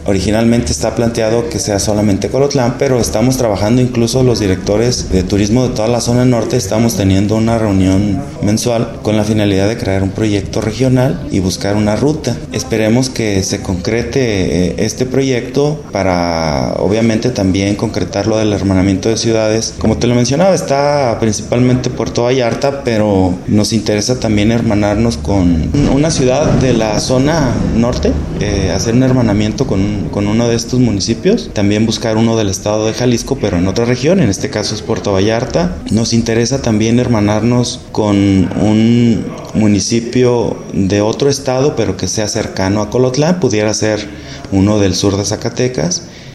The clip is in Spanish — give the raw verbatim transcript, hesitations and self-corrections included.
Originalmente está planteado que sea solamente Colotlán, pero estamos trabajando incluso los directores de turismo de toda la zona norte, estamos teniendo una reunión mensual con la finalidad de crear un proyecto regional y buscar una ruta. Esperemos que se concrete este proyecto para obviamente también concretar lo del hermanamiento de ciudades. Como te lo mencionaba, está principalmente Puerto Vallarta, pero nos interesa también hermanarnos con una ciudad de la zona norte, eh, hacer un hermanamiento con, con uno de estos municipios, también buscar uno del estado de Jalisco, pero en otra región, en este caso es Puerto Vallarta. Nos interesa también hermanarnos con un municipio de otro estado, pero que sea cercano a Colotlán, pudiera ser uno del sur de Zacatecas,